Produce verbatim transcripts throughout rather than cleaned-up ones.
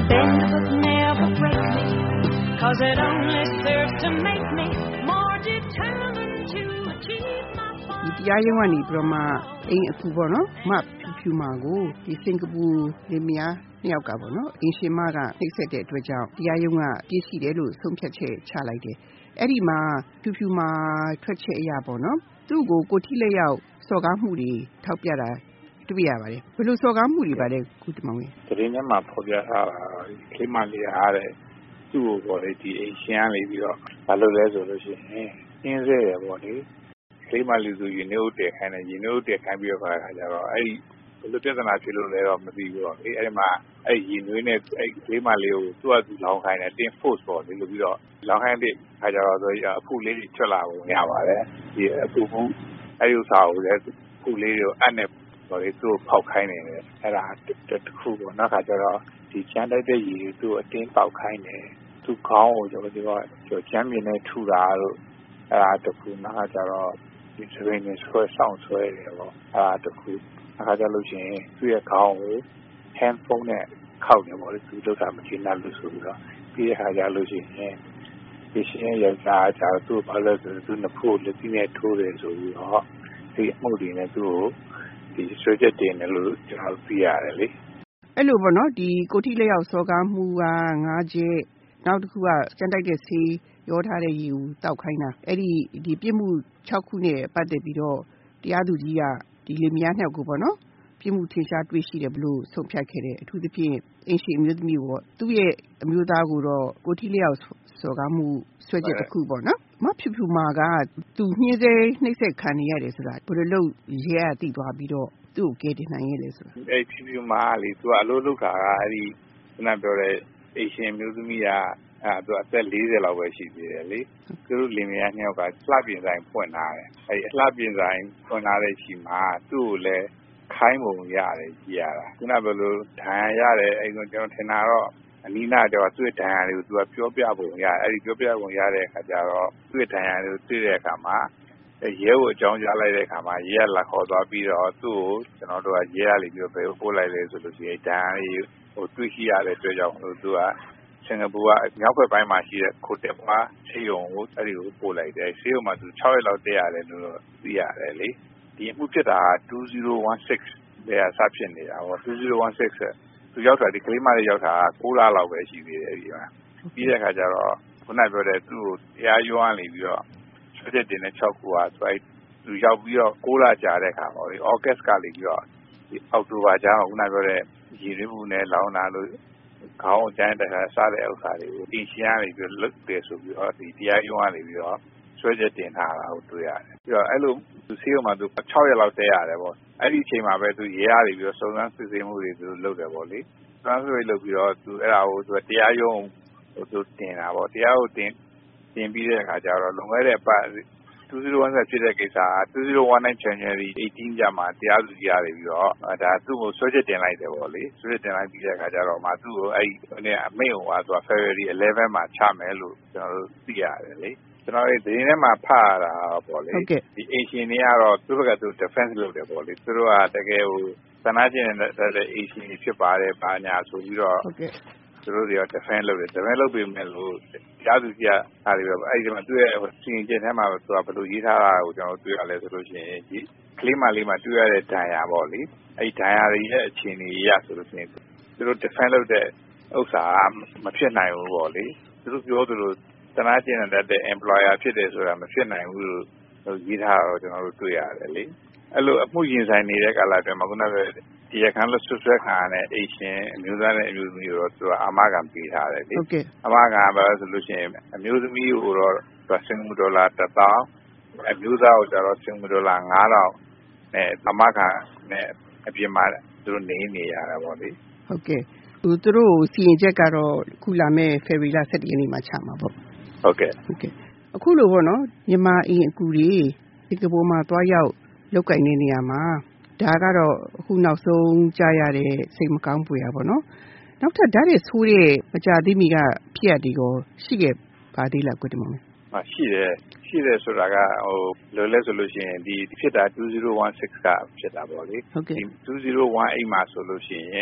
bend but never break me, 'cause it only serves to make me more determined to achieve my fun. ဒီတရားရုံးကနေပြီးတော့မှအိမ်အခုပေါ့နော်မဖြူဖြူမာကိုဒီစင်ကာပူလင်မယားနှစ်ယောက်ကပေါ့နော်အင်ရှင်မကနှိပ်စက်တဲ့အတွက်ကြောင့်တရားရုံးကပြည့်စုံတယ်လို့ဆုံးဖြတ်ချက်ချလိုက်တယ်အဲ့ဒီမှာဖြူဖြူမာထွက်ချက်အရာပေါ့နော်သူ့ကိုကိုထိလက်ရောက်စော်ကားမှုတွေထောက်ပြတာတွေ့ရပါတယ်ဘယ်လိုစော်ကားမှုတွေပါလဲကုတမောင်ကြီးတရင်ထဲမှာဖော်ပြထားတာခေမလေးအားတဲ့သူ့ကိုပေါ့လေဒီအိမ်ရှင်ကလေးပြီးတော့ဘာလို့လဲဆိုလို့ရှိရင်အင်းစဲရပေါ့လေခေမလေးဆိုရင်နို့တက်ခိုင်းတယ်ရင်နို့တက်ခိုင်းပြီးတော့ခါကြတော့အဲ့ဒီဘယ်လိုပြဿနာဖြစ်လို့လဲတော့မသိဘူးတော့လေအဲ့ဒီမှာအဲ့ရင်နွေးနဲ့အဲ့ခေမလေးကိုသူ့အတူလောင်းခိုင်းတယ်တင် force ပေါ့လေလို့ပြီးတော့လောင်းခိုင်းတဲ့ခါကြတော့ဆိုအဖူလေးတွေထွက်လာပုံရပါတယ်ဒီအဖူဖူအဲ့ဒီဥစ္စာကိုလည်းဖူလေးတွေကိုအပ်နဲ့ဆိုတော့သူ့ဖောက်ခိုင်းနေတယ်အဲ့ဒါတခုပေါ့နောက်ခါကျတော့ဒီချမ်းတိုက်တဲ့ရည်သူ့အတင်းပေါက်ခိုင်းတယ်သူ့ခေါင်းကိုကျွန်တော်တို့ကချမ်းမြင်နဲ့ထူတာလို့အဲ့ဒါတခုနောက်ခါကျတော့ဒီစရင်းနဲ့ဆွဲဆောင်ဆွဲတယ်ပေါ့အဲ့ဒါတခုနောက်ခါကျလို့ရှိရင်သူ့ရဲ့ခေါင်းကို handphone နဲ့ခောက်နေပေါ့လေသူတို့ကမကျေနပ်လို့ဆိုပြီးတော့ပြီးတဲ့ခါကျလို့ရှိရင်ဒီရှင်ရဲ့ကြာကြာသူ့ဘာလို့ဆိုသူ့နှစ်ဖူးလက်ပြီးနဲ့ထိုးတယ်ဆိုပြီးတော့ဒီအမှုတွေနဲ့သူ့ကိုဒီဆွေးချက်တင်တယ်လို့ကျွန်တော်သိရတယ်လေအဲ့လိုပေါ့နော်ဒီကိုထိလက်ရောက်စော်ကားမှုကငါးချက်နောက်တစ်ခုကစံတိုက်တဲ့ဆေးရောထားတဲ့ရေကိုတောက်ခိုင်းတာအဲ့ဒီဒီပြစ်မှု၆ခုနဲ့ပတ်သက်ပြီးတော့တရားသူကြီးကဒီလေမယားနှစ်ယောက်ကိုပေါ့နော်ပြစ်မှုထင်ရှားတွေ့ရှိတယ်ဘလို့ဆုံးဖြတ်ခဲ့တယ်အထူးသဖြင့်အင်ရှင်အမျိုးသမီးကိုသူ့ရဲ့အမျိုးသားကိုတော့ကိုထိလက်ရောက်စော်ကားမှုဆွဲချက်တစ်ခုပေါ့နော်မဖြူဖြူမာကသူညှင်းဆဲနှိပ်စက်ခံနေရတယ်ဆိုတာဘယ်လိုလုပ်ရဲရသိသွားပြီးတော့သူ့ကိုကယ်တင်နိုင်ရဲ့လဲဆိုတာအဲ့ဖြူဖြူမာလေသူကအလို့လုပ်တာကအဲ့ဒီခုနပြောတဲ့အင်ရှင်မျိုးသမီးကအဲ့သူအသက်၄၀လောက်ပဲရှိသေးတယ်လေသူတို့လင်မယားနှစ်ယောက်ကလှပြင်ဆိုင်ဖွင့်လာတယ်အဲ့ဒီလှပြင်ဆိုင်ဖွင့်လာတဲ့ချိန်မှာသူ့ကိုလည်းခိုင်းပုံရတယ်ကြည်ရတာခုနကဘယ်လိုဒဏ်ရာရတယ်အဲ့ဒါကျွန်တော်ထင်တာတော့အနီးနားတော့သူ့ဒဏ်ရာတွေကိုသူကပြောပြပုံရအဲ့ဒီပြောပြပုံရတဲ့အခါကျတော့သူ့ဒဏ်ရာတွေကိုတွေ့တဲ့အခါမှာရဲကိုအကြောင်းကြားလိုက်တဲ့အခါမှာရဲကလာခေါ်သွားပြီးတော့သူ့ကိုကျွန်တော်တို့ကရဲရလိပြီးတော့ဘယ်ကိုပို့လိုက်လဲဆိုလို့ရှိရင်ဒဏ်ရာတွေဟိုတွေ့ရှိရတဲ့အတွက်ကြောင့်လို့သူကစင်ကာပူကမြောက်ဘက်ပိုင်းမှာရှိတဲ့ခိုတက်ပွားဆေးရုံကိုအဲ့ဒီကိုပို့လိုက်တယ်ဆေးရုံမှာသူ၆ရက်လောက်တည်ရတယ်လို့သိရတယ်လေဒီအမှုဖြစ်တာtwo thousand sixteenတဲ့စဖြစ်နေတာပေါ့two thousand sixteenသူရောက်တာဒီကလေးမလေးရောက်တာ၉လလောက်ပဲရှိသေးတယ်ဒီမှာပြီးတဲ့အခါကျတော့ခုနပြောတဲ့သူ့ကိုတရားရုံးကနေပြီးတော့ဆွဲချက်တင်တဲ့၆ခုကသူသူရောက်ပြီးတော့၉လကြာတဲ့အခါပေါ့လေဩဂတ်ကနေပြီးတော့ဒီအောက်တိုဘာကျတော့ခုနပြောတဲ့ရည်ရည်မှုနဲ့လောင်းတာလို့ခေါင်းကျန်းတဲ့ခါစားတဲ့ဥစ္စာတွေကိုအင်ရှင်ကနေပြီးတော့လွတ်တယ်ဆိုပြီးတော့ဒီတရားရုံးကနေပြီးတော့ဆွဲချက်တင်ထားတာကိုတွေ့ရတယ်ပြီးတော့အဲ့လိုသူဆေးရုံမှာသူ၆ရက်လောက်တည်းရတယ်ပေါ့အဲ့ဒီအချိန်မှာပဲသူရဲရပြီးတော့စုံစမ်းစစ်ဆေးမှုတွေသူလုပ်တယ်ပေါ့လေစုံစမ်းစစ်ဆေးလုပ်ပြီးတော့သူအဲ့ဒါကိုသူတရားရုံးဟိုသူတင်တာပေါ့တရားကိုတင်တင်ပြီးတဲ့အခါကျတော့လွန်ခဲ့တဲ့ပတ်two thousand seventeenဖြစ်တဲ့ကိစ္စကtwo thousand nineteen January eighteenကျမှတရားသူကြီးရတယ်ပြီးတော့ဒါသူ့ကိုဆွဲချက်တင်လိုက်တယ်ပေါ့လေဆွဲချက်တင်လိုက်ပြီးတဲ့အခါကျတော့မှသူ့ကိုအဲ့ဒီအမိန့်ဟိုကသူက February elevenမှာချမယ်လို့ကျွန်တော်တို့သိရတယ်လေကျွန်တော်ဒီသတင်းထဲမှာဖတ်ရတာပေါ့လေဒီအင်ရှင်တွေကတော့သူတို့ကသူ defense လုပ်တယ်ပေါ့လေသူတို့ကတကယ်ဟိုစနာကျင်တဲ့ အင်ရှင်တွေဖြစ်ပါတယ်ဘာညာဆိုပြီးတော့သူတို့တွေက defense လုပ်တယ် defense လုပ်ပြီးမယ်လို့ကြားသူကြီးကအားပြီးတော့အဲ့ဒီမှာသူ့ရဲ့စီရင်ချက်ထဲမှာသူကဘယ်လိုရေးထားတာကိုကျွန်တော်တွေ့ရလဲဆိုလို့ရှိရင်ဒီကလေးမလေးမှာတွေ့ရတဲ့ဒဏ်ရာပေါ့လေအဲ့ဒီဒဏ်ရာတွေရဲ့အခြေအနေရဆိုလို့ရှိရင်သူတို့ defense လုပ်တဲ့ဥစ္စာမဖြစ်နိုင်ဘူးပေါ့လေသူတို့ပြောသလိုစနာကျင်တဲ့ employer ဖြစ်တယ်ဆိုတာမဖြစ်နိုင်ဘူးလို့ရေးထားတော့ကျွန်တော်တို့တွေ့ရတယ်လေအဲ့လိုအမှုရင်ဆိုင်နေတဲ့ကာလအတွင်းမှာခုနကဒီရခံလို့ဆွဆွဲခံရတဲ့အရှင်အမျိုးသားနဲ့အမျိုးသမီးတို့သူကအမခံပေးထားတယ်လေအမခံပါဆိုလို့ရှိရင်အမျိုးသမီးကိုတော့စင်ကာပူဒေါ်လာone thousandအမျိုးသားကိုကျတော့စင်ကာပူဒေါ်လာfive thousandနဲ့အမခံနဲ့အပြင်မှာသူတို့နေနေရတာပေါ့လေဟုတ်ကဲ့သူတို့စီရင်ချက်ကတော့ခုလာမဲ့ February seventeenရက်နေ့မှာချမှာပေါ့ဟုတ်ကဲ့ဟုတ်ကဲ့အခုလိုပေါ့နော်မြန်မာအင်အကူတွေစင်ကာပူမှာတွားရောက်လောက်ကင်တဲ့နေရာမှာဒါကတော့အခုနောက်ဆုံးကြားရတဲ့စိတ်မကောင်းပွေရပေါ့နော်နောက်ထပ်ဓာတ်ရဆိုးတဲ့မကြသေးမီကဖြစ်ရဒီကိုရှိခဲ့ပါသေးလားကိုတမောင်ဟာရှိတယ်ရှိတယ်ဆိုတာကဟိုလောလဲဆိုလို့ရှိရင်ဒီဖြစ်တာtwo thousand sixteenကဖြစ်တာပေါ့လေဟုတ်ကဲ့ two thousand eighteenမှာဆိုလို့ရှိရင်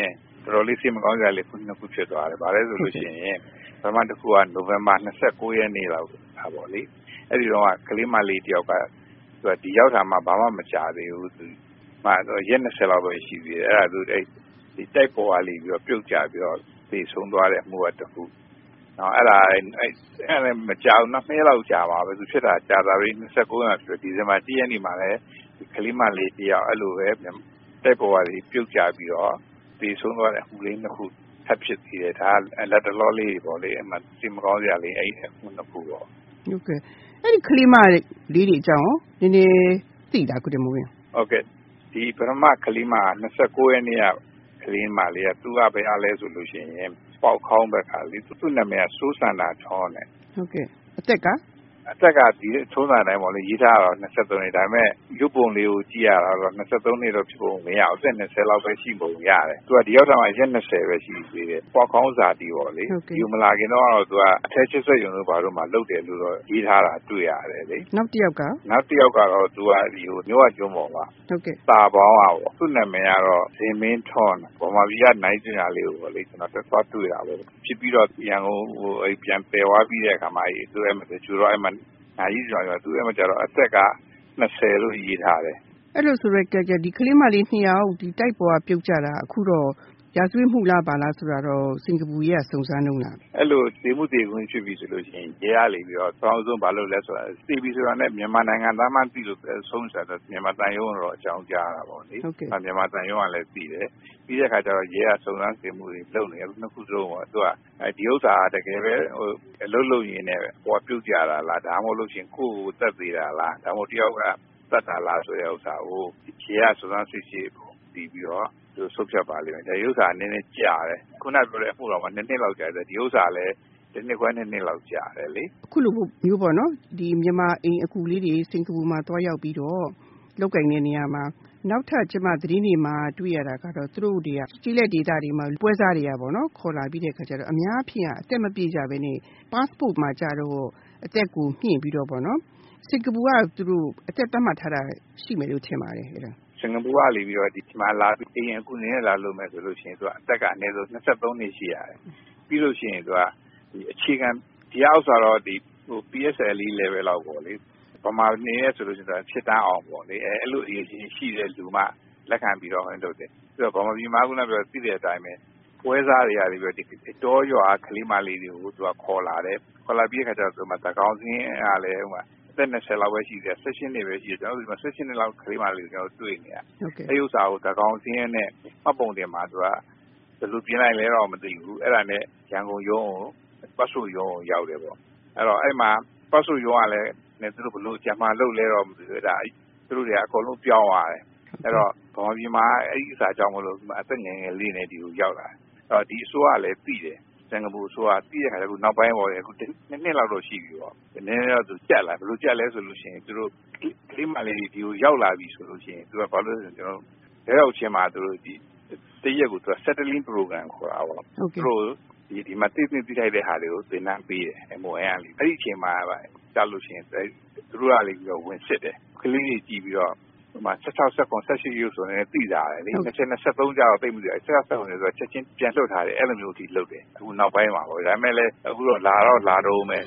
တော်တော်လေးစိတ်မကောင်းကြလေခုနှစ်ခုဖြစ်သွားတယ်ဗါလဲဆိုလို့ရှိရင်ပထမတစ်ခုကနိုဝင်ဘာtwenty-nineရက်နေ့လောက်ပါပေါ့လေအဲ့ဒီတော့ကလေးမလေးတယောက်ကသူကဒီရောက်တာမှဘာမှမကြားသေးဘူးသူမှတော့ရက်twentyလောက်ပဲရှိသေးတယ်အဲ့ဒါသူအဲ့ဒီတိုက်ပေါ်ကလေးပြီးတော့ပြုတ်ကျပြီးတော့သေဆုံးသွားတဲ့အမှုကတစ်ခုနော်အဲ့ဒါအဲ့အဲ့မကြောက်နှစ်ရက်လောက်ကြာပါပဲသူဖြစ်တာကြာတာပြီးtwenty-nineရက်ဆိုဒီဇင်ဘာoneရက်နေ့မှာလည်းဒီကလေးမလေးတယောက်အဲ့လိုပဲတိုက်ပေါ်ကလေးပြုတ်ကျပြီးတော့သေဆုံးသွားတဲ့အမှုလေးနှစ်ခုထပ်ဖြစ်သေးတယ်ဒါလက်တလောလေးပေါ့လေအမှစိတ်မကောင်းစရာလေးအဲ့အမှုနှစ်ခုပေါ့ဟုတ်ကဲ့အဲ့ဒီကလေးမလေးတွေအကြောင်းနည်းနည်းသိတာကိုတမိုးရင်ဟုတ်ကဲ့ဒီပရမကလေးမtwenty-nineရက်နေ့ကကလေးမလေးကသူကပဲအားလဲဆိုလို့ရှိရင်ပေါက်ခေါင်းဘက်ကလေသူ့နာမည်ကစိုးစန္ဒာချောင်းနဲ့ဟုတ်ကဲ့အသက်ကအသက်ကဒီထုံးစံတိုင်းပေါ့လေရေးထားတော့twenty-threeနှစ်ဒါပေမဲ့ရုပ်ပုံလေးကိုကြည့်ရတော့twenty-threeနှစ်တော့ဖြစ်ပုံမရအောင်twentyလောက်ပဲရှိပုံရတယ်သူကဒီရောက်တာမှရက်twentyပဲရှိသေးတယ်ပေါက်ခေါင်းစာတီပေါ့လေယူမလာခင်တော့သူကအထက်ချစ်ဆက်ရုံလို့ဘာလို့မှလုပ်တယ်လို့တော့ရေးထားတာတွေ့ရတယ်လေနောက်တစ်ယောက်ကနောက်တစ်ယောက်ကတော့သူကဒီဟိုမျိုးကကျွန်းပေါ်ပါဟုတ်ကဲ့တာပေါင်းอ่ะပေါ့သူ့နာမည်ကတော့ဇင်မင်းထွန်းဗမာပြည်ကနိုင်ကျင်ရလေးကိုပေါ့လေကျွန်တော်တက်သွားတွေ့တာပဲဖြစ်ပြီးတော့ရန်ကုန်ဟိုအဲ့ပြန်ပယ်သွားပြီးတဲ့အခါမှာအဲ့သူအဲ့မှာကျူတော့အဲ့မှာနာကြီးကြောင်ရသူအဲ့မှာကျတော့အသက်ကtwentyလို့ရေးထားတယ်အဲ့လိုဆိုရဲကြကြဒီကလေးမလေးနှစ်ယောက်ဒီတိုက်ပေါ်ကပြုတ်ကြတာအခုတော့ရာဇဝတ်မှုလားပါလားဆိုတာတော့စင်ကာပူရဲ့စုံစမ်းနှုန်းလားအဲ့လိုဒေမှုတေခွင့်ဖြစ်ပြီဆိုလို့ရှိရင်ရဲရလေပြီးတော့တောင်းဆုံးဘာလို့လဲဆိုတာစီဘီဆိုတာနဲ့မြန်မာနိုင်ငံသားမှသိလို့ဆုံးချတာမြန်မာတန်ရုံးတော့အကြောင်းကြားတာပေါ့လေမြန်မာတန်ရုံးကလည်းသိတယ်ပြီးတဲ့အခါကျတော့ရဲကစုံစမ်းစစ်မှုတွေလုပ်နေတယ်နှစ်ခုစလုံးပေါ့သူကဒီဥစ္စာတကယ်ပဲဟိုအလုပ်လုပ်ရင်းနဲ့ဟိုပြုတ်ကြတာလားဒါမှမဟုတ်လို့ရှိရင်ကိုယ်ကိုတက်သေးတာလားဒါမှမဟုတ်တယောက်ကတတ်တာလားဆိုတဲ့ဥစ္စာကိုရဲကစုံစမ်းစစ်ဆေးပြီးပြီးတော့သူဆုတ်ဖြတ်ပါလိမ့်မယ်ဒီဥစ္စာနည်းနည်းကြာတယ်ခုနပြောတဲ့အမှုတော်မှာနှစ်နှစ်လောက်ကြာတယ်ဒီဥစ္စာလည်းဒီနှစ်ခွဲနှစ်နှစ်လောက်ကြာတယ်လေအခုလိုမျိုးပေါ့နော်ဒီမြန်မာအိမ်အကူလေးတွေစင်ကာပူမှာတွားရောက်ပြီးတော့လောက်ကင်တဲ့နေရာမှာနောက်ထပ်ကျမသတင်းတွေမှာတွေ့ရတာကတော့သူတို့တွေကကြီးလက်ဒေတာတွေမှာပွဲစားတွေကပေါ့နော်ခေါ်လာပြီးတဲ့ခါကျတော့အများအပြားအသက်မပြည့်ကြဘဲနဲ့ passport မှာကြတော့အသက်ကိုမြင့်ပြီးတော့ပေါ့နော်စင်ကာပူကသူတို့အသက်သတ်မှတ်ထားတာရှိမယ်လို့ထင်ပါတယ်အဲ့ဒါစင်ကာပူကလေပြီးတော့ဒီမှာလာပြီးအိမ်အခုနေလာလို့မယ်ဆိုလို့ရှိရင်သူကအသက်ကအနည်းဆုံးtwenty-threeနှစ်ရှိရတယ်ပြီးလို့ရှိရင်သူကဒီအခြေခံဒီအောက်ဆိုတော့ဒီဟို P S L E level လောက်ပေါ့လေပမာနေရဆိုလို့ရှိရင်ဖြစ်တန်းအောင်ပေါ့လေအဲအဲ့လိုအရေးကြီးရှိတဲ့လူမှလက်ခံပြီးတော့ဟန်လုပ်တယ်ပြီးတော့ဗမာပြည်မှာခုနပြောသိတဲ့အတိုင်းပဲပွဲစားတွေရတယ်ပြီးတော့တောရွာကလေးမလေးတွေကိုသူကခေါ်လာတယ်ခေါ်လာပြီးခါကျတော့သူမှတကောင်စင်းအားလည်းဟိုမှာtwentyလောက်ပဲရှိတယ်sixteenနှစ်ပဲရှိတယ်ကျွန်တော်တို့ဒီမှာsixteenနှစ်လောက်ကလေးမလေးကိုကျွန်တော်တွေ့နေရအဲ့ဥစ္စာကိုတကောင်စင်းနဲ့မှတ်ပုံတင်မှာသူကဘယ်လိုပြင်လိုက်လဲတော့မသိဘူးအဲ့ဒါနဲ့ရန်ကုန်ရုံးကိုပတ်စုရုံးကိုရောက်တယ်ပေါ့အဲ့တော့အဲ့မှာပတ်စုရုံးကလည်းနေသူတို့ဘလို့ဂျာမန်လုပ်လဲတော့မသိဘူးအဲ့ဒါသူတို့တွေအကုန်လုံးပြောင်းသွားတယ်အဲ့တော့ဗမာပြည်မှာအဲ့ဒီအစားကြောင့်မလို့အသက်ငယ်ငယ်လေးနဲ့ဒီကိုရောက်လာတယ်အဲ့တော့ဒီအစိုးရလည်းသိတယ်စင်ကာပူအစိုးရသိတဲ့ခါကျတော့နောက်ပိုင်းပေါ်တယ်အခုနှစ်နှစ်လောက်တော့ရှိပြီပေါ့နည်းနည်းတော့သူကြက်လာဘယ်လိုကြက်လဲဆိုလို့ရှိရင်သူတို့ကလေးမလေးဒီကိုရောက်လာပြီဆိုလို့ရှိရင်သူကဘာလို့လဲဆိုကျွန်တော်လက်ရောက်ချင်းမှာသူတို့ဒီတရက်ကိုသူက settling program ခေါ်တာပေါ့သူတို့ဒီဒီမှာတည်တည်ထိုက်တဲ့ဟာတွေကိုသင်တန်းပေးတယ် M O N ကလေအဲ့ဒီအချိန်မှာကြားလို့ရှိရင်သူတို့ကလေပြီးတော့ဝင်စစ်တယ်ကလေးတွေကြည့်ပြီးတော့ဟိုမှာsixteen seconds section ရုပ်ဆိုနေသိကြတယ်လေtwenty twenty-threeကြာတော့သိမှုတယ်sixteen secondsဆိုတော့ချက်ချင်းပြန်လှုပ်ထားတယ်အဲ့လိုမျိုးအထိလှုပ်တယ်အခုနောက်ပိုင်းမှာပေါ့ဒါပေမဲ့လည်းအခုတော့လာတော့လာတော့မယ်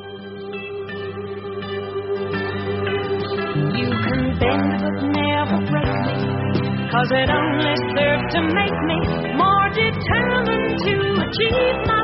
You can bend but never break me cause it only serves to make me more determined to achieve my